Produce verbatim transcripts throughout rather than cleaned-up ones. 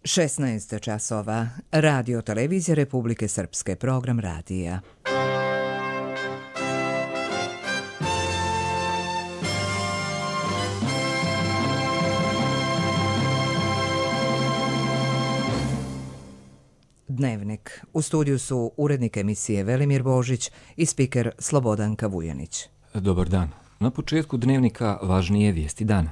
šesnaest časova. Radio televizija Republike Srpske, program radija. Dnevnik. U studiju su urednik emisije Velimir Božić i spiker Slobodanka Vujanić. Dobar dan. Na početku dnevnika važnije vijesti dana.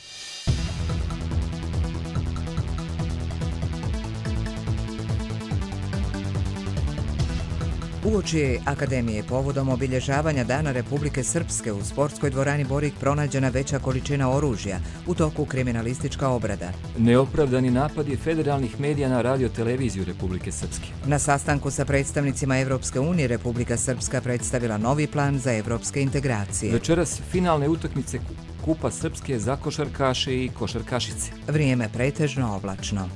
Uoči Akademije povodom obilježavanja Dana Republike Srpske u sportskoj dvorani Borik pronađena veća količina oružja, u toku kriminalistička obrada. Neopravdani napadi federalnih medija na radioteleviziju Republike Srpske. Na sastanku sa predstavnicima Evropske unije Republika Srpska predstavila novi plan za evropske integracije. Večeras finalne utakmice Kupa Srpske za košarkaše i košarkašice. Vrijeme pretežno oblačno.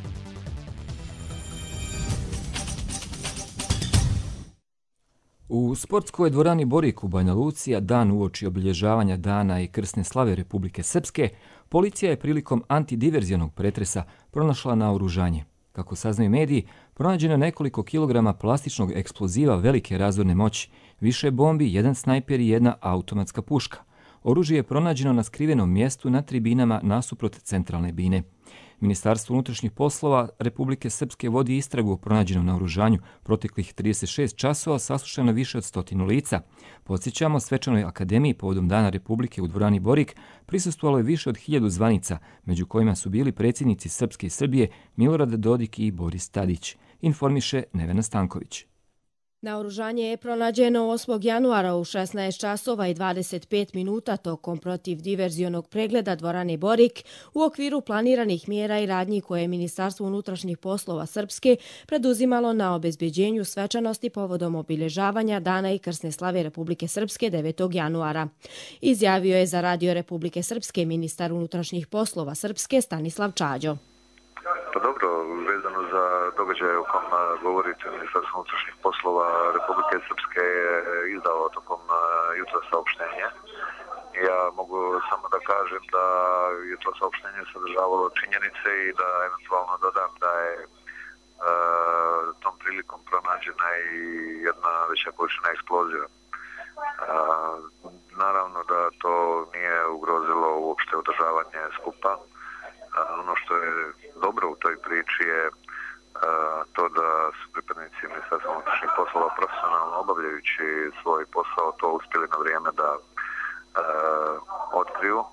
U sportskoj dvorani Borik u Banja Luci, dan uoči obilježavanja Dana i krsne slave Republike Srpske, policija je prilikom antidiverzionog pretresa pronašla naoružanje. Kako saznaju mediji, pronađeno nekoliko kilograma plastičnog eksploziva velike razorne moći, više bombi, jedan snajper i jedna automatska puška. Oružje je pronađeno na skrivenom mjestu na tribinama nasuprot centralne bine. Ministarstvo unutrašnjih poslova Republike Srpske vodi istragu o pronađenom naoružanju. Proteklih trideset šest časova saslušano više od stotinu lica. Podsjećamo, svečanoj akademiji povodom Dana Republike u dvorani Borik prisustvovalo je više od hiljadu zvanica, među kojima su bili predsjednici Srpske i Srbije Milorad Dodik i Boris Tadić, informiše Nevena Stanković. Naoružanje je pronađeno osmog januara u šesnaest časova i dvadeset pet minuta tokom protivdiverzionog pregleda dvorane Borik u okviru planiranih mjera i radnji koje je Ministarstvo unutrašnjih poslova Srpske preduzimalo na obezbeđenju svečanosti povodom obilježavanja Dana i krsne slave Republike Srpske devetog januara. Izjavio je za Radio Republike Srpske ministar unutrašnjih poslova Srpske Stanislav Čađo. Pa dobro, vezano za događaje o kom govorite, Ministarstvo unutrašnjih poslova Republike Srpske je izdalo tokom jutra saopštenje. Ja mogu samo da kažem da je to saopštenje sadržavalo činjenice i da eventualno dodam da je e, tom prilikom pronađena i jedna veća količina eksploziva. E, naravno da to nije ugrozilo uopšte održavanje skupa. Ono što je dobro u toj priči je to da su pripadnici Ministarstva unutrašnjih poslova profesionalno obavljajući svoj posao to uspjeli na vrijeme da e, otkriju,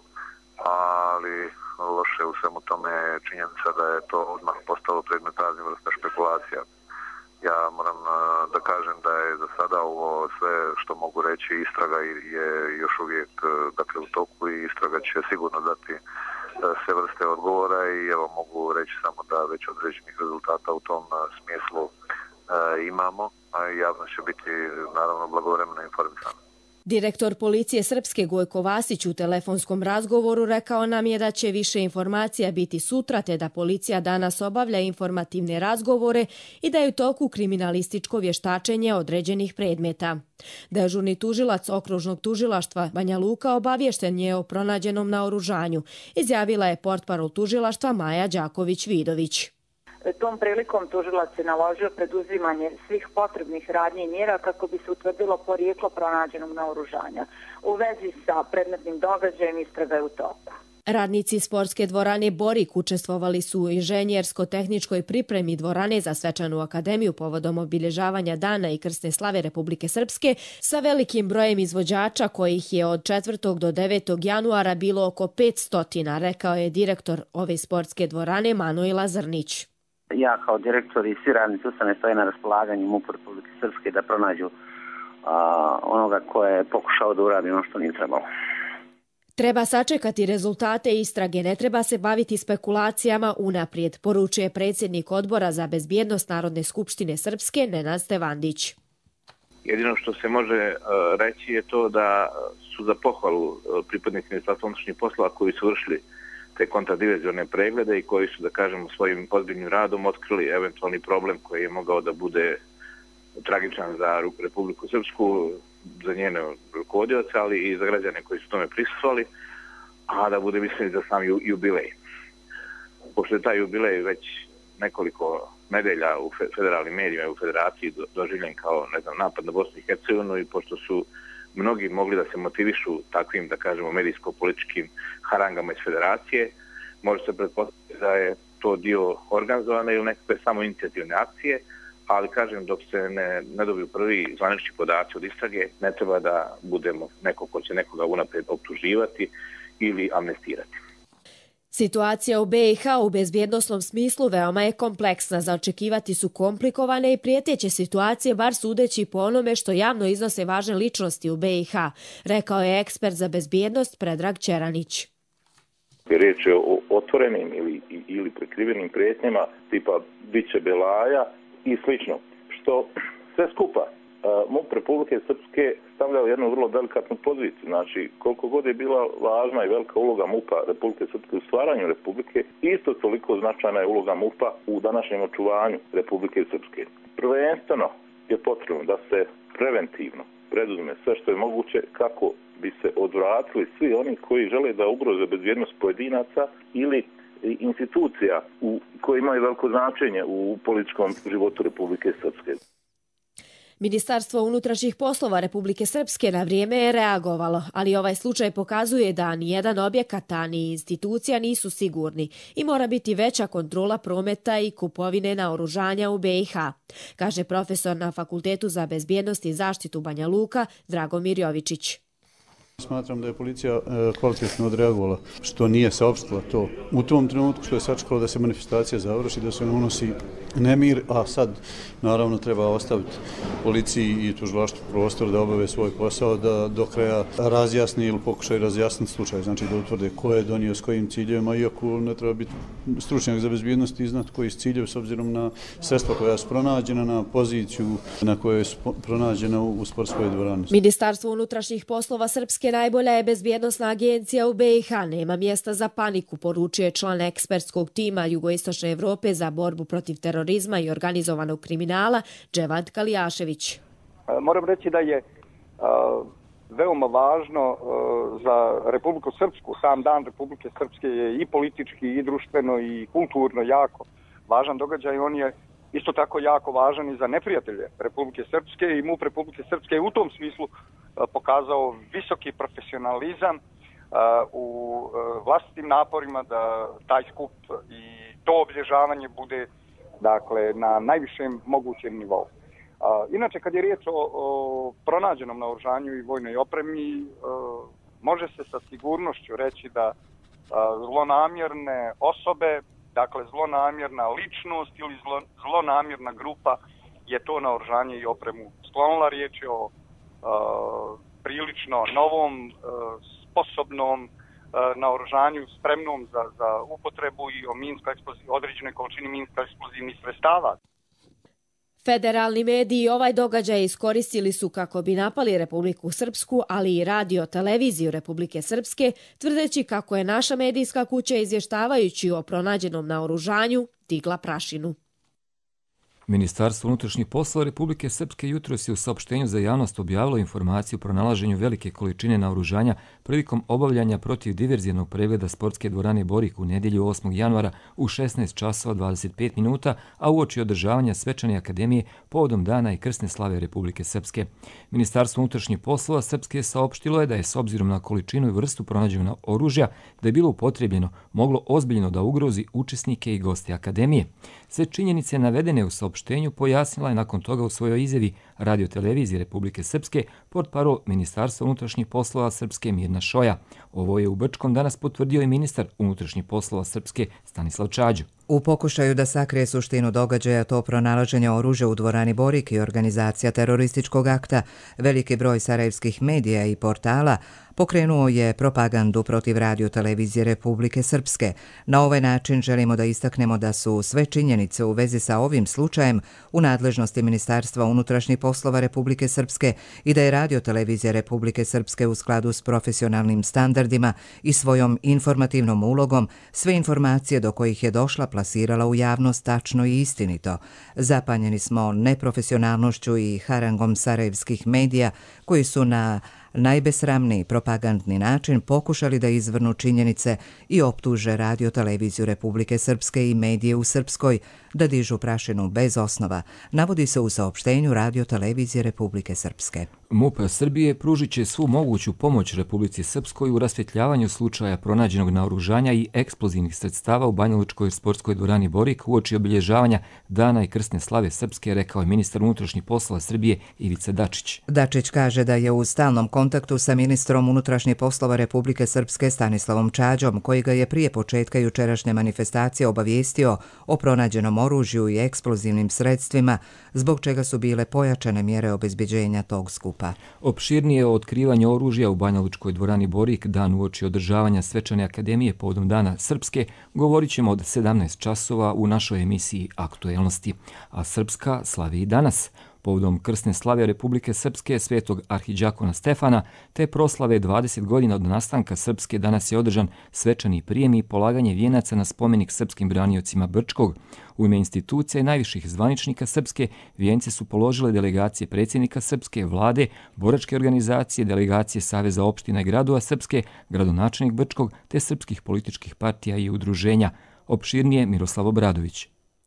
ali loše u svemu tome je činjenica da je to odmah postalo predmet raznih vrsta špekulacija. Ja moram da kažem da je za sada ovo sve što mogu reći, istraga je još uvijek dakle, u toku i istraga će sigurno dati sve vrste odgovora i evo mogu reći samo da već određenih rezultata u tom smislu e, imamo, a javnost će biti naravno blagovremeno informisana. Direktor policije Srpske Gojko Vasić u telefonskom razgovoru rekao nam je da će više informacija biti sutra, te da policija danas obavlja informativne razgovore i da je u toku kriminalističko vještačenje određenih predmeta. Dežurni tužilac okružnog tužilaštva Banja Luka obaviješten je o pronađenom naoružanju, izjavila je portparol tužilaštva Maja Đaković-Vidović. Tom prilikom tužilac je naložio preduzimanje svih potrebnih radnji i mjera kako bi se utvrdilo porijeklo pronađenog naoružanja. U vezi sa predmetnim događajem istraga je u toku. Radnici sportske dvorane Borik učestvovali su u inženjersko-tehničkoj pripremi dvorane za svečanu akademiju povodom obilježavanja Dana i krsne slave Republike Srpske sa velikim brojem izvođača kojih je od četvrtog do devetog januara bilo oko petsto, rekao je direktor ove sportske dvorane Manuela Zrnić. Ja kao direktor i svi radnici ustanove stoje na raspolaganju MUP-u Republike Srpske da pronađu a, onoga ko je pokušao da uradi ono što nije trebalo. Treba sačekati rezultate istrage, ne treba se baviti spekulacijama unaprijed, poručuje predsjednik Odbora za bezbjednost Narodne skupštine Srpske Nenad Stevandić. Jedino što se može uh, reći je to da su za pohvalu uh, pripadnici Ministarstva unutrašnjih poslova koji su vršili te kontradiverzione preglede i koji su, da kažemo, svojim ozbiljnim radom otkrili eventualni problem koji je mogao da bude tragičan za Republiku Srpsku, za njene rukovodioce, ali i za građane koji su tome prisustvovali, a da bude mislim za sam jubilej. Pošto je taj jubilej već nekoliko nedelja u federalnim medijima i u federaciji doživljen kao, ne znam, napad na Bosnu i Hercegovinu i pošto su mnogi mogli da se motivišu takvim, da kažemo, medijsko-političkim harangama iz federacije, može se pretpostaviti da je to dio organizovane ili nekakve samo inicijativne akcije, ali kažem, dok se ne, ne dobiju prvi zvanični podaci od istrage, ne treba da budemo neko ko će nekoga unaprijed optuživati ili amnestirati. Situacija u B i H u bezbjednosnom smislu veoma je kompleksna. Za očekivati su komplikovane i prijeteće situacije, bar sudeći po onome što javno iznose važne ličnosti u B i H, rekao je ekspert za bezbjednost Predrag Čeranić. Riječ je o otvorenim ili, ili prikrivenim prijetnjama tipa biće Belaja i slično, što sve skupa uh, MUP Republike Srpske stavlja u jednu vrlo delikatnu poziciju. Znači, koliko god je bila važna i velika uloga MUP-a Republike Srpske u stvaranju Republike, isto toliko značajna je uloga MUP-a u današnjem očuvanju Republike Srpske. Prvenstveno je potrebno da se preventivno preduzme sve što je moguće kako bi se odvratili svi oni koji žele da ugroze bezbjednost pojedinaca ili institucija u, koje imaju veliko značenje u političkom životu Republike Srpske. Ministarstvo unutrašnjih poslova Republike Srpske na vrijeme je reagovalo, ali ovaj slučaj pokazuje da ni jedan objekat, ni institucija nisu sigurni i mora biti veća kontrola prometa i kupovine naoružanja u B i H, kaže profesor na Fakultetu za bezbjednost i zaštitu Banja Luka Dragomir Jovičić. Smatram da je policija kvalitetno odreagovala, što nije saopštila to u tom trenutku, što je sačekalo da se manifestacija završi, da se ne unosi nemir, a sad naravno treba ostaviti policiji i tužilaštvu prostor da obave svoj posao, da do kraja razjasni ili pokušaju razjasniti slučaj, znači da utvrde ko je donio s kojim ciljevima, iako ne treba biti stručnjak za bezbjednost i znati koji su ciljevi s obzirom na sredstva koja su pronađena, na poziciju na kojoj je pronađena u sportskoj dvorani. Ministarstvo unutrašnjih poslova Srpske najbolja je bezbjednosna agencija u B i H, nema mjesta za paniku, poručuje član ekspertskog tima Jugoistočne Evrope za borbu protiv terorizma i organizovanog kriminala Dževad Kalijašević. Moram reći da je uh, veoma važno uh, za Republiku Srpsku, sam dan Republike Srpske je i politički, i društveno, i kulturno jako važan događaj. On je isto tako jako važan i za neprijatelje Republike Srpske i MUP Republike Srpske je u tom smislu pokazao visoki profesionalizam u vlastitim naporima da taj skup i to obilježavanje bude, dakle, na najvišem mogućem nivou. Inače, kad je riječ o, o pronađenom naoružanju i vojnoj opremi, može se sa sigurnošću reći da zlonamjerne osobe, dakle zlonamjerna ličnost ili zlo, zlonamjerna grupa je to naoružanje i opremu sklonila. Riječ je o uh, prilično novom, uh, sposobnom uh, naoružanju, spremnom za, za upotrebu i o minsko određenoj količini minsko-eksplozivnih sredstava. Federalni mediji ovaj događaj iskoristili su kako bi napali Republiku Srpsku, ali i radio televiziju Republike Srpske, tvrdeći kako je naša medijska kuća izvještavajući o pronađenom naoružanju digla prašinu. Ministarstvo unutrašnjih poslova Republike Srpske jutros je u saopštenju za javnost objavilo informaciju o pronalaženju velike količine naoružanja prilikom obavljanja protivdiverzijenog pregleda sportske dvorane Borik u nedjelju osmog januara u šesnaest časova dvadeset pet minuta, a uoči održavanja svečane akademije povodom dana i krsne slave Republike Srpske. Ministarstvo unutrašnjih poslova Srpske saopštilo je da je s obzirom na količinu i vrstu pronađenog oružja da je bilo upotrijebljeno moglo ozbiljno da ugrozi učesnike i goste akademije. Sve činjenice navedene u saopštenju pojasnila je nakon toga u svojoj izjavi Radio-televizije Republike Srpske portparol Ministarstva unutrašnjih poslova Srpske Mirna Šoja. Ovo je u Brčkom danas potvrdio i ministar unutrašnjih poslova Srpske Stanislav Čađu. U pokušaju da sakrije suštinu događaja, to pronalaženje oružja u dvorani Borik i organizacija terorističkog akta, veliki broj sarajevskih medija i portala pokrenuo je propagandu protiv Radio-televizije Republike Srpske. Na ovaj način želimo da istaknemo da su sve činjenice u vezi sa ovim slučajem u nadležnosti Ministarstva unutrašnjih poslova Republike Srpske i da je Radio-televizija Republike Srpske u skladu s profesionalnim standardima i svojom informativnom ulogom sve informacije do kojih je došla plasirala u javnost tačno i istinito. Zapanjeni smo neprofesionalnošću i harangom sarajevskih medija koji su na najbesramniji propagandni način pokušali da izvrnu činjenice i optuže Radio-televiziju Republike Srpske i medije u Srpskoj da dižu prašinu bez osnova, navodi se u saopštenju Radio-televizije Republike Srpske. MUP Srbije pružit će svu moguću pomoć Republici Srpskoj u rasvjetljavanju slučaja pronađenog naoružanja i eksplozivnih sredstava u Banjalučkoj sportskoj dvorani Borik uoči obilježavanja Dana i krsne slave Srpske, rekao je ministar unutrašnjih poslova Srbije Ivica Dačić. Dačić kaže da je u stalnom kontaktu sa ministrom unutrašnjih poslova Republike Srpske Stanislavom Čađom, koji ga je prije početka jučerašnje manifestacije obavijestio o pronađenom oružju i eksplozivnim sredstvima, zbog čega su bile pojačane mjere obezbeđenja tog skupa. Opširnije o otkrivanju oružja u Banjalučkoj dvorani Borik dan uoči održavanja svečane akademije povodom Dana Srpske govorit ćemo od sedamnaest časova u našoj emisiji Aktuelnosti, a Srpska slavi i danas. Povodom krsne slave Republike Srpske svetog arhidžakona Stefana te proslave dvadeset godina od nastanka Srpske danas je održan svečani prijem i polaganje vijenaca na spomenik srpskim braniocima Brčkog. U ime institucija i najviših zvaničnika Srpske vijence su položile delegacije predsjednika Srpske, vlade, boračke organizacije, delegacije Saveza opština i gradova Srpske, gradonačelnik Brčkog te srpskih političkih partija i udruženja. Opširnije Miroslav Obradović.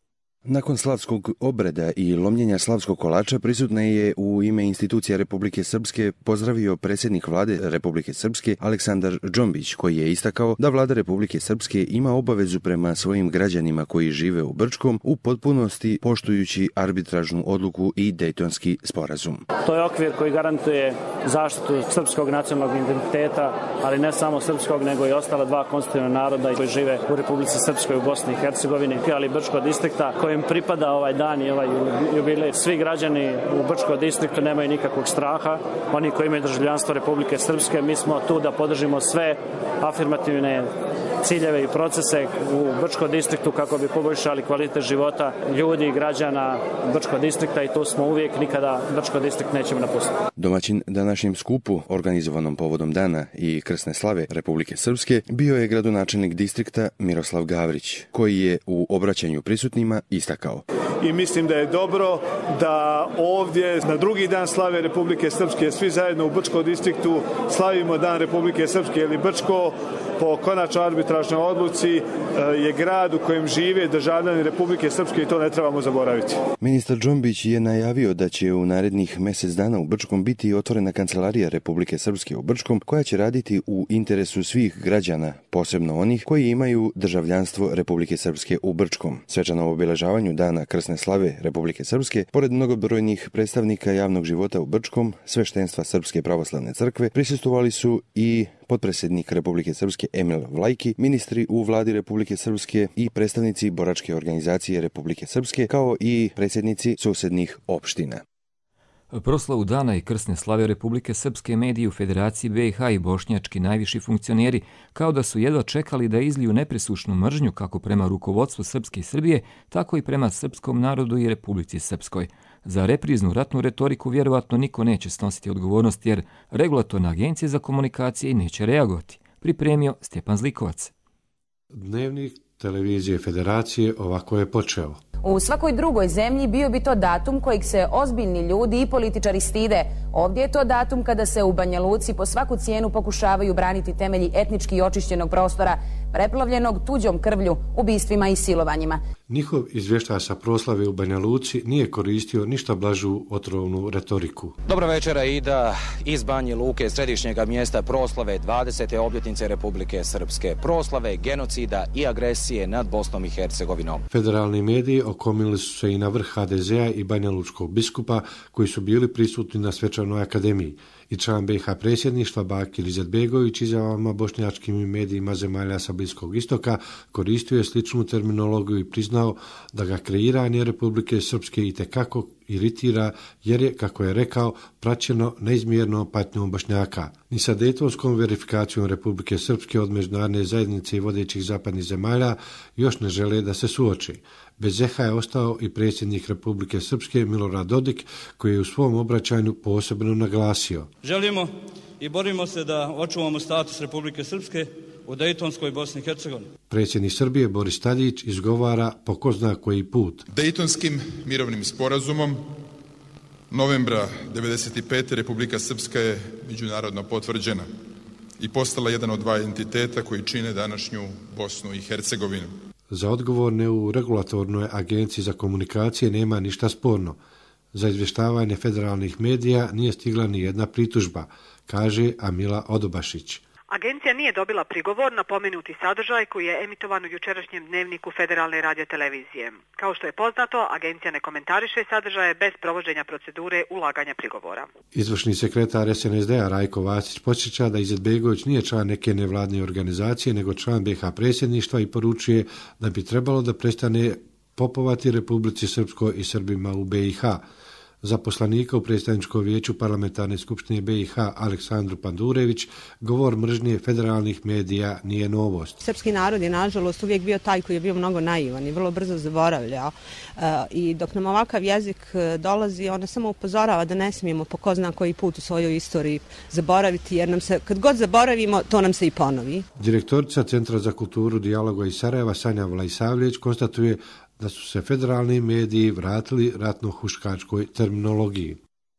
Nakon slavskog obreda i lomljenja slavskog kolača prisutna je u ime institucija Republike Srpske pozdravio predsjednik vlade Republike Srpske Aleksandar Džombić, koji je istakao da vlada Republike Srpske ima obavezu prema svojim građanima koji žive u Brčkom u potpunosti poštujući arbitražnu odluku i Dejtonski sporazum. To je okvir koji garantuje zaštitu srpskog nacionalnog identiteta, ali ne samo srpskog, nego i ostala dva konstitutivna naroda koji žive u Republici Srpskoj u Bosni i Hercegovini, ali Brčkog distrikta koji im pripada ovaj dan i ovaj jubilej. Svi građani u Brčkom distriktu nemaju nikakvog straha. Oni koji imaju državljanstvo Republike Srpske, mi smo tu da podržimo sve afirmativne ciljeve i procese u Brčkom distriktu kako bi poboljšali kvalitet života ljudi i građana Brčkog distrikta i tu smo uvijek, nikada Brčko distrikt nećemo napustiti. Domaćin današnjem skupu, organizovanom povodom Dana i krsne slave Republike Srpske, bio je gradonačelnik distrikta Miroslav Gavrić, koji je u obraćanju prisutnima istakao. I mislim da je dobro da ovdje na drugi dan slave Republike Srpske svi zajedno u Brčkom distriktu slavimo Dan Republike Srpske, jer Brčko po konačnoj arbitražnoj odluci je grad u kojem žive državljani Republike Srpske i to ne trebamo zaboraviti. Ministar Džombić je najavio da će u narednih mjesec dana u Brčkom biti otvorena kancelarija Republike Srpske u Brčkom, koja će raditi u interesu svih građana, posebno onih koji imaju državljanstvo Republike Srpske u Brčkom. Svečano obilježavanju Dana krsne slave Republike Srpske, pored mnogobrojnih predstavnika javnog života u Brčkom, sveštenstva Srpske pravoslavne crkve, prisustvovali su i potpredsjednik Republike Srpske Emil Vlajki, ministri u vladi Republike Srpske i predstavnici boračke organizacije Republike Srpske, kao i predsjednici susjednih opština. Proslavu Dana i krsne slave Republike Srpske mediji u Federaciji B i H i bošnjački najviši funkcioneri kao da su jedva čekali da izliju nepresušnu mržnju kako prema rukovodstvu Srpske i Srbije, tako i prema srpskom narodu i Republici Srpskoj. Za repriznu ratnu retoriku vjerovatno niko neće snositi odgovornost jer regulatorna agencija za komunikacije neće reagovati. Pripremio Stjepan Zlikovac. Dnevnik televizije Federacije ovako je počeo. U svakoj drugoj zemlji bio bi to datum kojeg se ozbiljni ljudi i političari stide. Ovdje je to datum kada se u Banja Luci po svaku cijenu pokušavaju braniti temelji etnički očišćenog prostora, preplavljenog tuđom krvlju, ubistvima i silovanjima. Njihov izvještaj sa proslave u Banja Luci nije koristio ništa blažu otrovnu retoriku. Dobra večera Ida iz Banje Luke, središnjega mjesta proslave dvadesete obljetnice Republike Srpske, proslave genocida i agresije nad Bosnom i Hercegovinom. Federalni mediji okomili su se i na vrh H D Z-a i banjalučkog biskupa koji su bili prisutni na svečanoj akademiji. I član B i H predsjedništva Bakir Izetbegović izjavama bošnjačkim medijima zemalja sa Bliskog istoka koristio je sličnu terminologiju i priznao da ga kreiranje Republike Srpske itekako iritira jer je, kako je rekao, praćeno neizmjernom patnjom Bošnjaka. Ni sa dejtonskom verifikacijom Republike Srpske od međunarodne zajednice i vodećih zapadnih zemalja još ne žele da se suoči. Bez eha je ostao i predsjednik Republike Srpske Milorad Dodik, koji je u svom obraćanju posebno naglasio. Želimo i borimo se da očuvamo status Republike Srpske u Dejtonskoj Bosni i Hercegovini. Predsjednik Srbije Boris Tadić izgovara po ko zna koji put. Dejtonskim mirovnim sporazumom novembra devedeset pete. Republika Srpska je međunarodno potvrđena i postala jedan od dva entiteta koji čine današnju Bosnu i Hercegovinu. Za odgovorne u regulatornoj agenciji za komunikacije nema ništa sporno. Za izvještavanje federalnih medija nije stigla ni jedna pritužba, kaže Amila Odobašić. Agencija nije dobila prigovor na pomenuti sadržaj koji je emitovan u jučerašnjem dnevniku Federalne radiotelevizije. Kao što je poznato, agencija ne komentariše sadržaje bez provođenja procedure ulaganja prigovora. Izvršni sekretar es en es de a Rajko Vasić podsjeća da Izetbegović nije član neke nevladne organizacije, nego član be ha predsjedništva i poručuje da bi trebalo da prestane popovati Republici Srpskoj i Srbima u be i ha. Za poslanika u predstavničkom vijeću Parlamentarne skupštine be i ha Aleksandru Pandurević govor mržnje federalnih medija nije novost. Srpski narod je nažalost uvijek bio taj koji je bio mnogo naivan i vrlo brzo zaboravljao. I dok nam ovakav jezik dolazi, ona samo upozorava da ne smijemo po ko zna koji put u svojoj istoriji zaboraviti, jer nam se, kad god zaboravimo, to nam se i ponovi. Direktorica Centra za kulturu dijaloga iz Sarajeva Sanja Vlajsavljeć konstatuje da su se federalni mediji vratili ratno-huškačkoj terminologiji.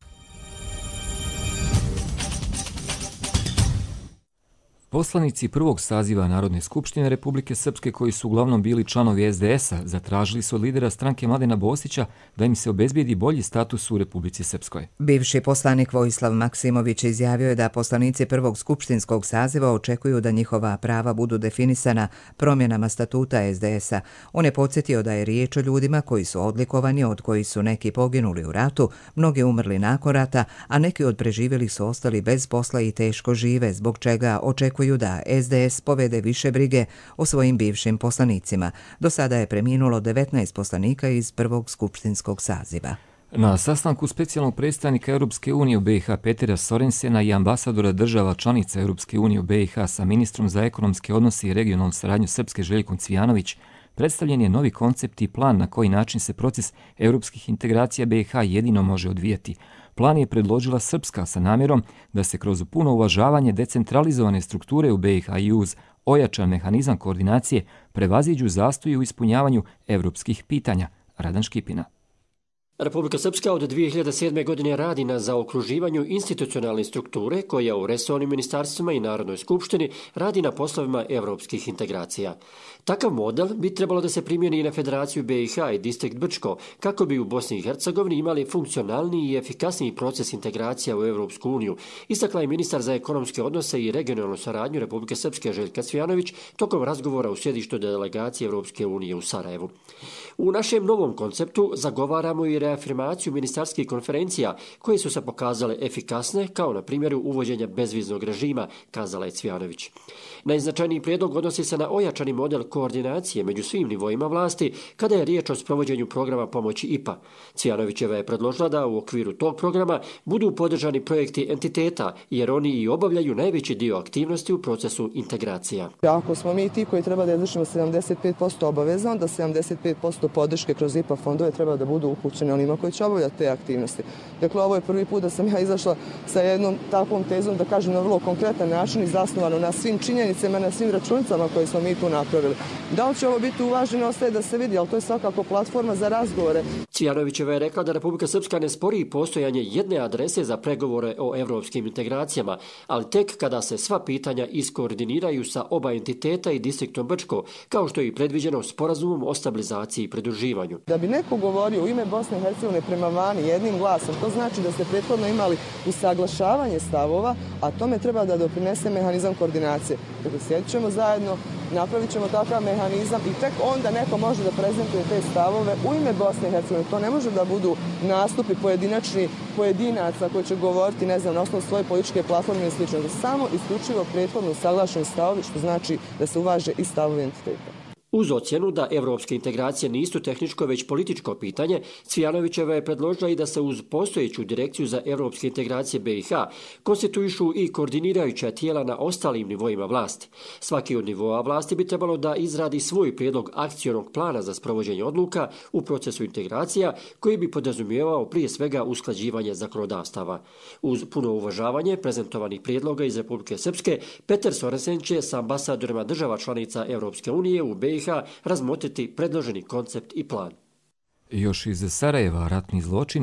Poslanici prvog saziva Narodne skupštine Republike Srpske, koji su uglavnom bili članovi es de es a, zatražili su od lidera stranke Mladena Bosića da im se obezbijedi bolji status u Republici Srpskoj. Bivši poslanik Vojislav Maksimović izjavio je da poslanici prvog skupštinskog saziva očekuju da njihova prava budu definisana promjenama statuta es de es a. On je podsjetio da je riječ o ljudima koji su odlikovani, od koji su neki poginuli u ratu, mnogi umrli nakon rata, a neki od preživjelih su ostali bez posla i teško žive, zbog čega očekuju da es de es povede više brige o svojim bivšim poslanicima. Do sada je preminulo devetnaest poslanika iz prvog skupštinskog saziva. Na sastanku specijalnog predstavnika Europske unije u be i ha Petera Sorensena i ambasadora država članica Europske unije u be i ha sa ministrom za ekonomske odnose i regionalnu saradnju Srpske Željkom Cvijanović, predstavljen je novi koncept i plan na koji način se proces europskih integracija be i ha jedino može odvijati. Plan je predložila Srpska sa namjerom da se kroz puno uvažavanje decentralizovane strukture u be i ha i uz ojačan mehanizam koordinacije prevaziđu zastoji u ispunjavanju evropskih pitanja. Radan Škipina. Republika Srpska od dvije hiljade sedme. godine radi na zaokruživanju institucionalne strukture koja u resornim ministarstvima i Narodnoj skupštini radi na poslovima evropskih integracija. Takav model bi trebalo da se primjeni i na Federaciju be i ha i Distrikt Brčko, kako bi u Bosni i Hercegovini imali funkcionalniji i efikasniji proces integracija u Evropsku uniju, istakla je ministar za ekonomske odnose i regionalnu saradnju Republike Srpske Željka Cvijanović tokom razgovora u sjedištu delegacije Evropske unije u Sarajevu. U našem novom konceptu zagovaramo i reafirmaciju ministarskih konferencija koje su se pokazale efikasne, kao na primjeru uvođenja bezviznog režima, kazala je Cvijanović. Najznačajniji prijedlog odnosi se na ojačani model koordinacije među svim nivoima vlasti kada je riječ o sprovođenju programa pomoći i pa. Cvijanovićeva je predložila da u okviru tog programa budu podržani projekti entiteta, jer oni i obavljaju najveći dio aktivnosti u procesu integracija. Ako smo mi ti koji treba da izvršimo sedamdeset pet posto obaveza, onda sedamdeset pet posto podrške kroz i pa fondove treba da budu upućeni onima koji će obavljati te aktivnosti. Dakle, ovo je prvi put da sam ja izašla sa jednom takvom tezom, da kažem na vrlo konkretan način i zasnovano na svim činjenicama, na svim računicama koje smo mi tu napravili. Da li će ovo biti uvaženo, ostaje da se vidi, ali to je svakako platforma za razgovore. Cvijanovićeva je rekla da Republika Srpska ne spori postojanje jedne adrese za pregovore o evropskim integracijama, ali tek kada se sva pitanja iskoordiniraju sa oba entiteta i Distriktom Brčko, kao što je i predviđeno sporazumom o stabilizaciji i pridruživanju. Da bi neko govorio u ime Bosne i Hercegovine prema vani jednim glasom, to znači da ste prethodno imali usaglašavanje stavova, a tome treba da doprinese mehanizam koordinacije. Dakle, sjedit ćemo zajedno, napravit ćemo takav mehanizam i tek onda neko može da prezentuje te stavove u ime Bosne i Hercegovine. To ne može da budu nastupi pojedinačni pojedinaca koji će govoriti, ne znam, na osnovu svoje političke platforme ili slično. Samo isključivo prethodno usaglašeni stavovi, što znači da se uvaže i stavovi entiteta. Uz ocjenu da evropske integracije nisu tehničko već političko pitanje, Cvijanovićeva je predložila i da se uz postojeću direkciju za evropske integracije be i ha konstituišu i koordinirajuća tijela na ostalim nivoima vlasti. Svaki od nivoa vlasti bi trebalo da izradi svoj prijedlog akcionog plana za sprovođenje odluka u procesu integracija koji bi podrazumijevao prije svega usklađivanje zakonodavstava. Uz puno uvažavanje prezentovanih prijedloga iz Republike Srpske, Peter Sorensen će sa ambasadorima država članica Evropske unije u be i ha razmotriti predloženi koncept i plan. Još iz Sarajeva ratni zločini,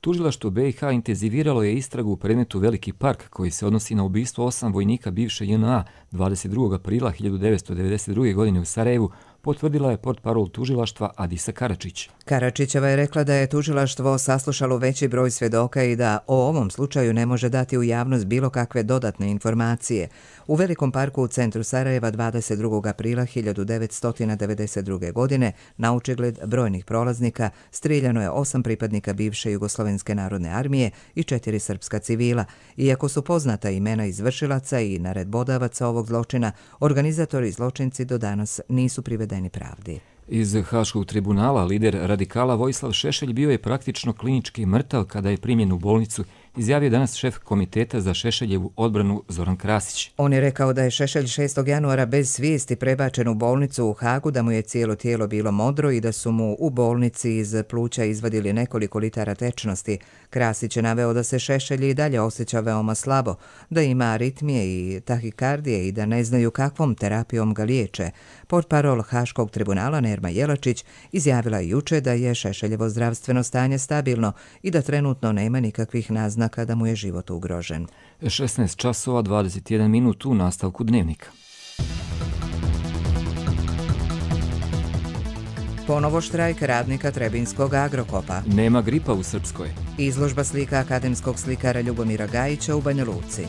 Tužilaštvo B i H intenziviralo je istragu u predmetu Veliki park koji se odnosi na ubistvo osam vojnika bivše J N A dvadeset drugog aprila hiljadu devetsto devedeset druge. godine u Sarajevu, potvrdila je portparol tužilaštva Adisa Karačić. Karačićeva je rekla da je tužilaštvo saslušalo veći broj svedoka i da o ovom slučaju ne može dati u javnost bilo kakve dodatne informacije. U Velikom parku u centru Sarajeva dvadeset drugog aprila hiljadu devetsto devedeset druge. godine na očigled brojnih prolaznika strijeljano je osam pripadnika bivše Jugoslovenske narodne armije i četiri srpska civila. Iako su poznata imena izvršilaca i naredbodavaca ovog zločina, organizatori i zločinci do danas nisu privedeni pravdi. Iz Haškog tribunala lider radikala Vojislav Šešelj bio je praktično klinički mrtav kada je primljen u bolnicu, izjavio danas šef komiteta za Šešeljevu odbranu Zoran Krasić. On je rekao da je Šešelj šestog januara bez svijesti prebačen u bolnicu u Hagu, da mu je cijelo tijelo bilo modro i da su mu u bolnici iz pluća izvadili nekoliko litara tečnosti. Krasić je naveo da se Šešelj i dalje osjeća veoma slabo, da ima aritmije i tahikardije i da ne znaju kakvom terapijom ga liječe. Portparol Haškog tribunala Nerma Jelačić izjavila juče da je Šešeljevo zdravstveno stanje stabilno i da trenutno nema nikakvih naznaka da mu je život ugrožen. šesnaest časova dvadeset jedan minut u nastavku Dnevnika. Ponovo štrajk radnika Trebinskog Agrokopa. Nema gripa u Srpskoj. Izložba slika akademskog slikara Ljubomira Gajića u Banja Luci.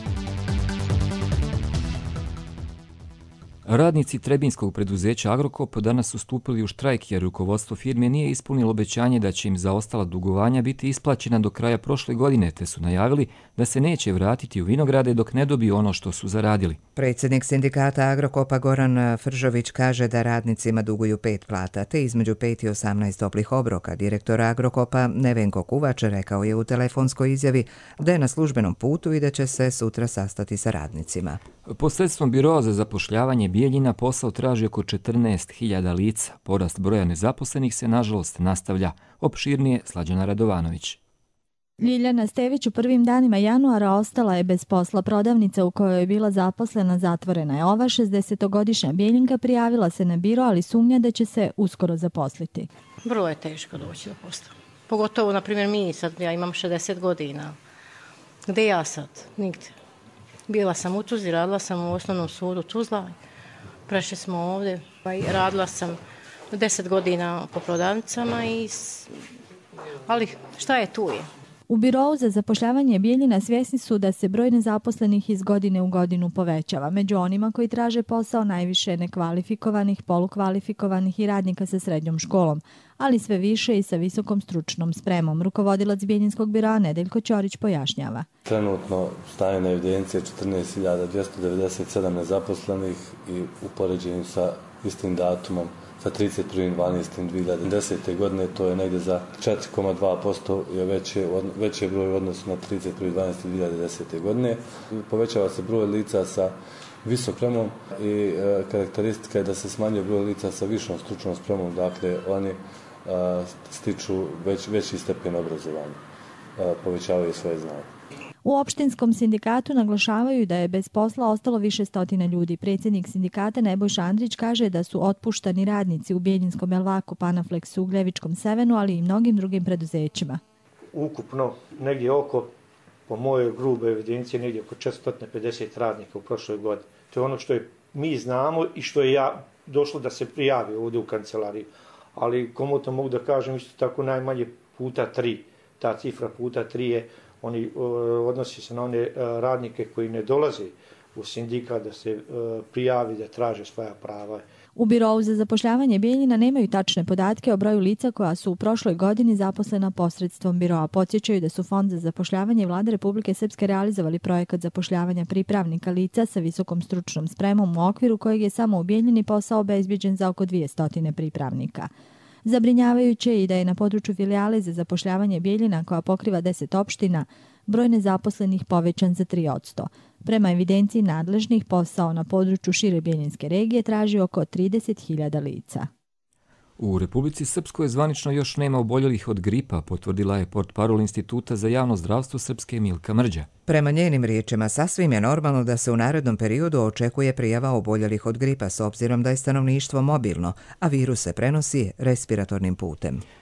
Radnici Trebinskog preduzeća Agrokop danas su stupili u štrajk jer rukovodstvo firme nije ispunilo obećanje da će im zaostala dugovanja biti isplaćena do kraja prošle godine, te su najavili da se neće vratiti u vinograde dok ne dobiju ono što su zaradili. Predsjednik sindikata Agrokopa Goran Fržović kaže da radnicima duguju pet plata, te između pet i osamnaest toplih obroka. Direktor Agrokopa Nevenko Kuvač rekao je u telefonskoj izjavi da je na službenom putu i da će se sutra sastati sa radnicima. Posredstvom Biroa za zapošljavanje Bijeljina posao traži oko četrnaest hiljada lica. Porast broja nezaposlenih se nažalost nastavlja. Opširnije Slađana Radovanović. Ljiljana Stević u prvim danima januara ostala je bez posla. Prodavnica u kojoj je bila zaposlena zatvorena je. Ova šezdesetogodišnja Bijeljinka prijavila se na biro, ali sumnja da će se uskoro zaposliti. Vrlo je teško doći do posla. Pogotovo, na primjer, mi sad, ja imam šezdeset godina. Gde ja sad? Nigde. Bila sam u Tuzli, radila sam u osnovnom sudu Tuzla. Prešli smo ovdje. Radila sam deset godina po prodavnicama, i... ali šta je tu je? U Birovu za zapošljavanje Bijeljina svjesni su da se broj nezaposlenih iz godine u godinu povećava. Među onima koji traže posao najviše nekvalifikovanih, polukvalifikovanih i radnika sa srednjom školom, ali sve više i sa visokom stručnom spremom. Rukovodilac Bijeljinskog biroa Nedeljko Ćorić pojašnjava. Trenutno staje na evidencije četrnaest hiljada dvjesto devedeset sedam nezaposlenih i u poređenju sa istim datumom sa trideset prvog dvanaestog dvije hiljade desete. godine to je negdje za četiri zarez dva posto je veće, veće broj u odnosu na trideset prvog dvanaestog dvije hiljade desete. godine. Povećava se broj lica sa visokom spremom i e, karakteristika je da se smanjuje broj lica sa višom stručnom spremom, dakle oni e, stiču već, veći stepen obrazovanja, e, povećavaju svoje znanje. U opštinskom sindikatu naglašavaju da je bez posla ostalo više stotina ljudi. Predsjednik sindikata Nebojša Andrić kaže da su otpuštani radnici u Bijeljinskom Elvaku, Panafleksu, Ugljevičkom Sevenu, ali i mnogim drugim preduzećima. Ukupno negdje oko, po mojoj gruboj evidenciji, negdje oko četiristo pedeset radnika u prošloj godini. To je ono što je mi znamo i što je ja došlo da se prijavi ovdje u kancelariji. Ali komu to mogu da kažem, isto tako najmanje puta tri. Ta cifra puta tri je Oni uh, odnosi se na one uh, radnike koji ne dolaze u sindikat da se uh, prijavi, da traže svoja prava. U Birovu za zapošljavanje Bijeljina nemaju tačne podatke o broju lica koja su u prošloj godini zaposlena posredstvom biroa. Podsjećaju da su Fond za zapošljavanje i Vlada Republike Srpske realizovali projekat zapošljavanja pripravnika lica sa visokom stručnom spremom u okviru kojeg je samo u Bijeljini posao obezbijeđen za oko dvjesto pripravnika. Zabrinjavajuće je i da je na području filijale za zapošljavanje Bijeljina, koja pokriva deset opština, broj nezaposlenih povećan za tri posto. Prema evidenciji nadležnih, posao na području šire Bijeljinske regije traži oko trideset hiljada lica. U Republici Srpskoj zvanično još nema oboljelih od gripa, potvrdila je portparol Instituta za javno zdravstvo Srpske Milka Mrđa. Prema njenim riječima, sasvim je normalno da se u narednom periodu očekuje prijava oboljelih od gripa s obzirom da je stanovništvo mobilno, a virus se prenosi respiratornim putem.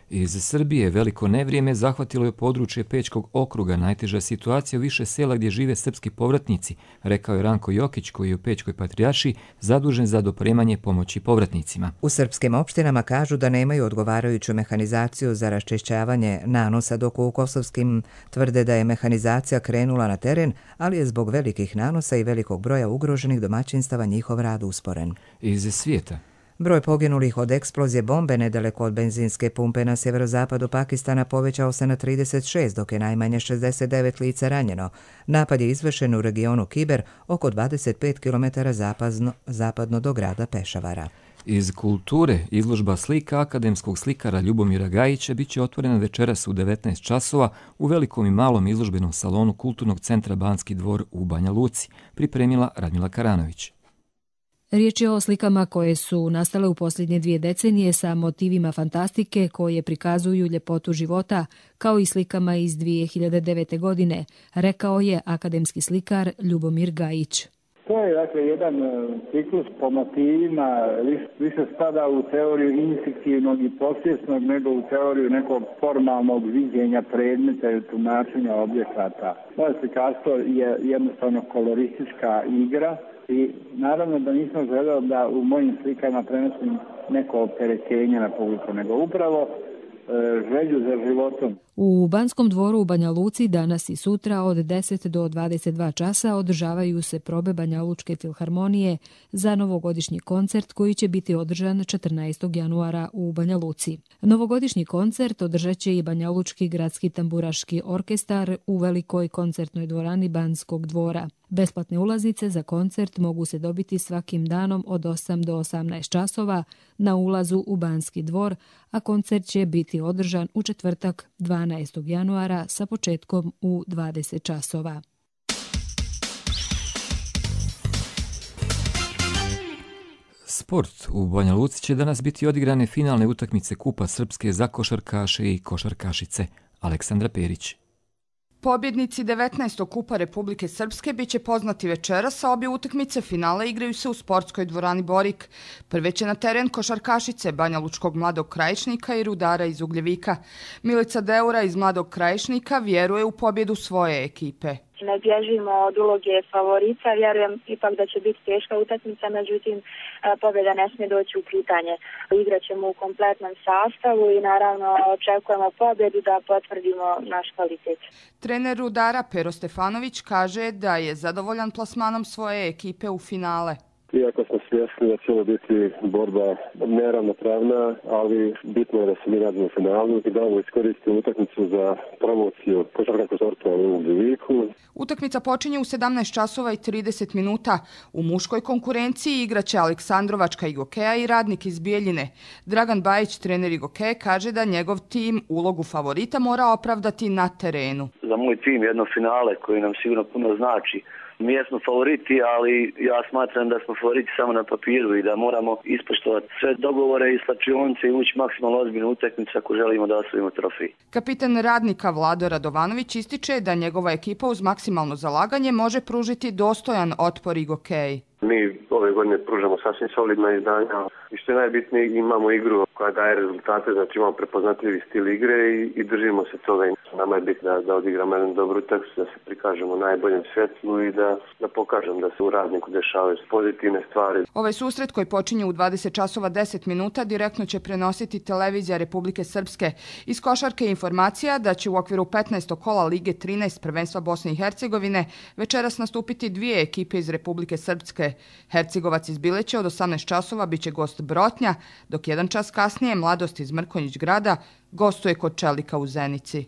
Iz Srbije veliko nevrijeme zahvatilo je područje Pećkog okruga, najteža situacija u više sela gdje žive srpski povratnici, rekao je Ranko Jokić koji je u Pećkoj patrijaršiji zadužen za dopremanje pomoći povratnicima. U srpskim opštinama kažu da nemaju odgovarajuću mehanizaciju za raščišćavanje nanosa, dok u kosovskim tvrde da je mehanizacija krenula na teren, ali je zbog velikih nanosa i velikog broja ugroženih domaćinstava njihov rad usporen. Iz svijeta. Broj poginulih od eksplozije bombe nedaleko od benzinske pumpe na sjeverozapadu Pakistana povećao se na trideset šest, dok je najmanje šezdeset devet lica ranjeno. Napad je izvršen u regionu Kiber, oko dvadeset pet kilometara zapadno, zapadno do grada Pešavara. Iz kulture, izložba slika akademskog slikara Ljubomira Gajića bit će otvorena večeras u devetnaest časova u velikom i malom izložbenom salonu Kulturnog centra Banski dvor u Banja Luci, pripremila Radmila Karanović. Riječ je o slikama koje su nastale u posljednje dvije decenije sa motivima fantastike koje prikazuju ljepotu života, kao i slikama iz dvije hiljade devete. godine, rekao je akademski slikar Ljubomir Gajić. To je dakle jedan ciklus po motivima, više spada u teoriju instinktivnog i posvjesnog nego u teoriju nekog formalnog viđenja predmeta i tumačenja objekata. Moje slikarstvo je jednostavno koloristička igra i naravno da nisam želeo da u mojim slikama prenosim neko opterećenje na publiku, nego upravo želju za životom. U Banskom dvoru u Banja Luci danas i sutra od deset do dvadeset dva časa održavaju se probe Banja Lučke filharmonije za novogodišnji koncert koji će biti održan četrnaestog januara u Banja Luci. Novogodišnji koncert održat će i Banja Lučki gradski tamburaški orkestar u velikoj koncertnoj dvorani Banskog dvora. Besplatne ulaznice za koncert mogu se dobiti svakim danom od osam do osamnaest časova na ulazu u Banski dvor, a koncert će biti održan u četvrtak dvanaestog januara sa početkom u dvadeset časova. Sport. U Banja Luci će danas biti odigrane finalne utakmice Kupa Srpske za košarkaše i košarkašice. Aleksandra Perić. Pobjednici devetnaestog Kupa Republike Srpske bit će poznati večeras, a obje utakmice finale igraju se u sportskoj dvorani Borik. Prve će na teren košarkašice Banja Lučkog Mladog Krajišnika i Rudara iz Ugljevika. Milica Deura iz Mladog Krajišnika vjeruje u pobjedu svoje ekipe. Ne bježimo od uloge favorita, vjerujem ipak da će biti teška utakmica, međutim pobjeda ne smije doći u pitanje. Igraćemo u kompletnom sastavu i naravno očekujemo pobjedu da potvrdimo naš kvalitet. Trener Rudara Pero Stefanović kaže da je zadovoljan plasmanom svoje ekipe u finale. Iako smo svjesni da će ovo biti borba neravnopravna, ali bitno je da se mi nađemo u finalu i da ovo iskoristimo utakmicu za promociju košarkaškog sporta u Ugljevika. Utakmica počinje u sedamnaest časova i trideset minuta. U muškoj konkurenciji igraće Aleksandrovačka Igokeja i Radnik iz Bijeljine. Dragan Bajić, trener Igokeje, kaže da njegov tim ulogu favorita mora opravdati na terenu. Za moj tim jedno finale koji nam sigurno puno znači. Mi jesmo favoriti, ali ja smatram da smo favoriti samo na papiru i da moramo ispoštovati sve dogovore i slačionice i ući maksimalno ozbiljnu utakmicu ako želimo da osvojimo trofej. Kapitan Radnika Vlado Radovanović ističe da njegova ekipa uz maksimalno zalaganje može pružiti dostojan otpor Igokeji. Mi ove godine pružamo sasvim solidna izdanja i što je najbitnije imamo igru koja daje rezultate, znači imamo prepoznatljivi stil igre i, i držimo se toga. Nama je bitno da, da odigramo jednu dobru utakmicu, da se prikažemo najboljem svjetlu i da, da pokažem da se u Radniku dešavaju pozitivne stvari. Ovaj susret koji počinje u dvadeset časova deset minuta direktno će prenositi televizija Republike Srpske. Iz košarke je informacija da će u okviru petnaestog kola Lige trinaest prvenstva Bosne i Hercegovine večeras nastupiti dvije ekipe iz Republike Srpske. Hercegovac iz Bileća od osamnaest časova bit će gost Brotnja, dok jedan čas kasnije Mladost iz Mrkonjić grada gostuje kod Čelika u Zenici.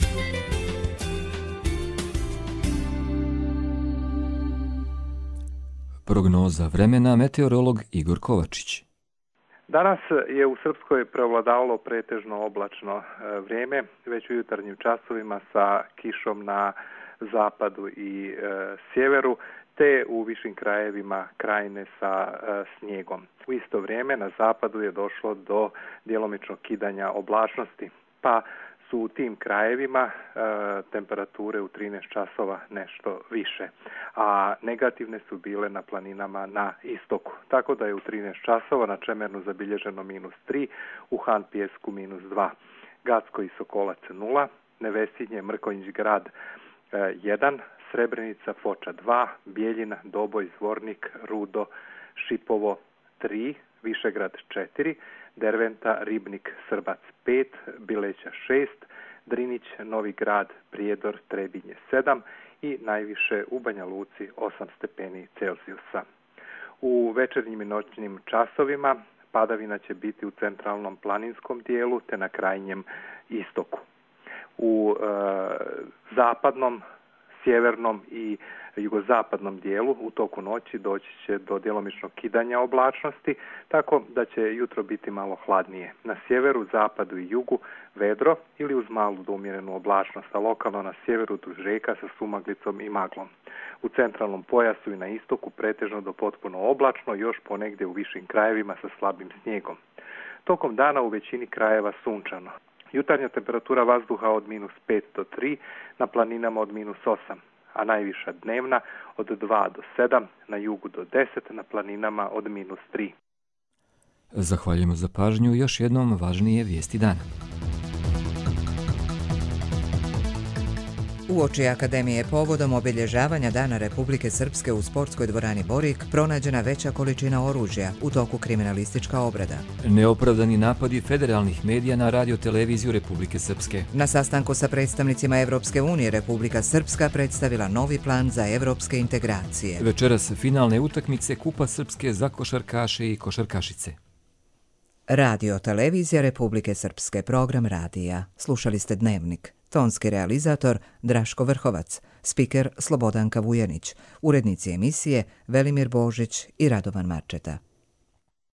Prognoza vremena, meteorolog Igor Kovačić. Danas je u Srpskoj preovladavalo pretežno oblačno vrijeme, već u jutarnjim časovima sa kišom na zapadu i e, sjeveru, te u višim krajevima krajine sa e, snijegom. U isto vrijeme na zapadu je došlo do djelomičnog kidanja oblačnosti, pa su u tim krajevima e, temperature u trinaest časova nešto više, a negativne su bile na planinama na istoku. Tako da je u trinaest časova na Čemernu zabilježeno minus tri, u Han Pijesku minus dva. Gacko i Sokolac nula, Nevesinje, Mrkonjić grad jedan, Srebrenica, Foča dva, Bijeljina, Doboj, Zvornik, Rudo, Šipovo tri, Višegrad četiri, Derventa, Ribnik, Srbac pet, Bileća šest, Drinić, Novi Grad, Prijedor, Trebinje sedam i najviše u Banja Luci osam stepeni Celzijusa. U večernjim i noćnim časovima padavina će biti u centralnom planinskom dijelu te na krajnjem istoku. U e, zapadnom, sjevernom i jugozapadnom dijelu u toku noći doći će do djelomičnog kidanja oblačnosti, tako da će jutro biti malo hladnije. Na sjeveru, zapadu i jugu vedro ili uz malu do umjerenu oblačnost, a lokalno na sjeveru duž rijeka sa sumaglicom i maglom. U centralnom pojasu i na istoku pretežno do potpuno oblačno, još ponegdje u višim krajevima sa slabim snijegom. Tokom dana u većini krajeva sunčano. Jutarnja temperatura vazduha od minus pet do tri, na planinama od minus osam, a najviša dnevna od dva do sedam, na jugu do deset, na planinama od minus tri. Zahvaljujemo za pažnju. Još jednom važnije vijesti dana. Uoči Akademije povodom obilježavanja Dana Republike Srpske u sportskoj dvorani Borik pronađena veća količina oružja u toku kriminalistička obrada. Neopravdani napadi federalnih medija na radioteleviziju Republike Srpske. Na sastanku sa predstavnicima Evropske unije Republika Srpska predstavila novi plan za evropske integracije. Večeras finalne utakmice Kupa Srpske za košarkaše i košarkašice. Radio televizija Republike Srpske, program radija. Slušali ste Dnevnik. Tonski realizator Draško Vrhovac, spiker Slobodanka Vujanić, urednici emisije Velimir Božić i Radovan Marčeta.